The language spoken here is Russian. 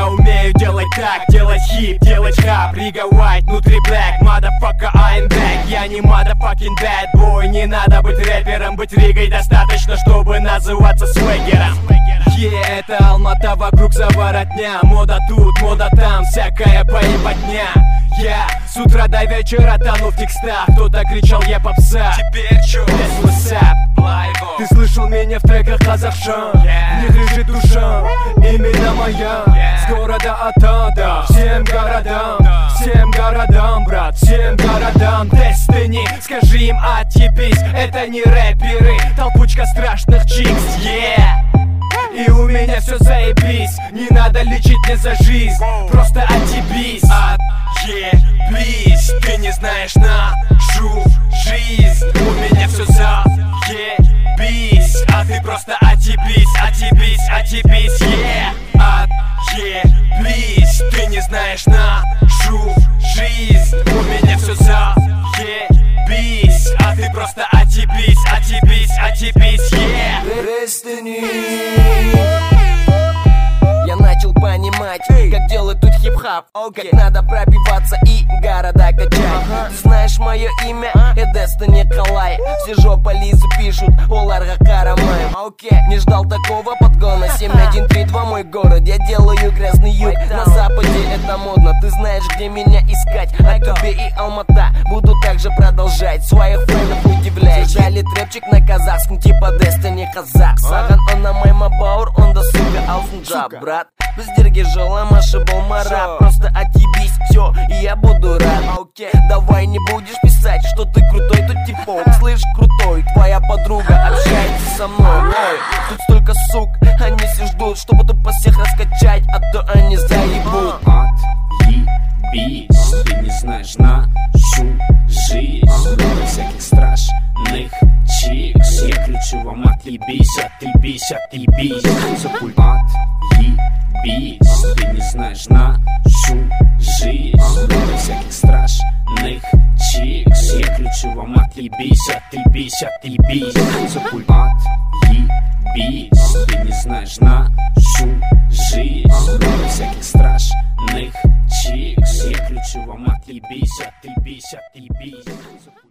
Я умею делать так, делать хип, делать хап. Рига White, внутри black, motherfucker, I'm back. Я не motherfucking bad boy. Не надо быть рэпером, быть Ригой достаточно, чтобы называться свэггером. Это Алмата, вокруг заворотня. Мода тут, мода там, всякая поебатня. Я с утра до вечера тону в текстах. Кто-то кричал, я попса. Теперь чё? Без WhatsApp. Ты слышал меня в треках Казахшан? В них лежит душа, именно моя. С города Атада, всем городам, брат, всем городам. Destiny, скажи им отъебись. Это не рэперы, толпучка страшных чикс, И у меня все заебись. Не надо лечить мне за жизнь, просто отъебись. Отъебись, ты не знаешь нашу жизнь. У меня все заебись, а ты просто отъебись, отъебись, отъебись, отъебись, ты не знаешь нашу жизнь. У меня все заебись, а ты просто отъебись, отъебись, отъебись, Destiny. Я начал понимать, как делают тут хип-хап, как надо пробиваться и города качать. Ты знаешь мое имя? Эдеста Николай. Все жопа Лизы пишут, Оларга Карамай. Не ждал такого подгона. 7132 мой город, я делаю грязный юг. На западе это модно, ты знаешь, где меня искать. А тебе и Алмата буду также продолжать своих френдов удивлять. Ждали трэпчик на казахском, типа Destiny казах. Саган он на майма баур, он да сука алсунджа, брат. Бездерги желам, ошибал мара. Просто отъебись, все, и я буду рад. Давай не будешь писать, что ты крутой, тут типок. Слышь, крутой, твоя подруга общается со мной. Ой, тут столько сук, они все ждут, чтобы тупо всех раскачать, а то они заебут. Отъебись, ты не знаешь нашу жизнь. Много всяких страшных чикс. Я кричу вам отъебись, отъебись, отъебись. Отъебись, ты не знаешь нашу жизнь. Много всяких страшных чикс. Я кричу вам отъебись, отъебись, отъебись. Отъебись, ты не знаешь нашу жизнь. Много всяких страшных чикс. Я кричу вам отъебись, отъебись, отъебись.